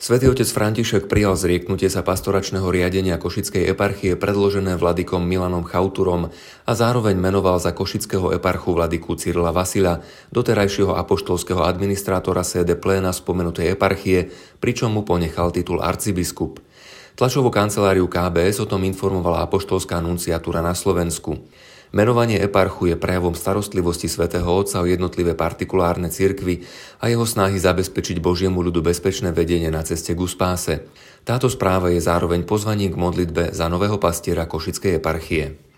Svätý otec František prijal zrieknutie sa pastoračného riadenia Košickej eparchie predložené vladykom Milanom Chauturom a zároveň menoval za košického eparchu vladyku Cyrila Vasila, doterajšieho apoštolského administrátora sede pléna spomenutej eparchie, pričom mu ponechal titul arcibiskup. Tlačovú kanceláriu KBS o tom informovala apoštolská nunciatúra na Slovensku. Menovanie eparchu je prejavom starostlivosti svätého Otca o jednotlivé partikulárne cirkvi a jeho snahy zabezpečiť Božiemu ľudu bezpečné vedenie na ceste ku spáse. Táto správa je zároveň pozvaním k modlitbe za nového pastiera Košickej eparchie.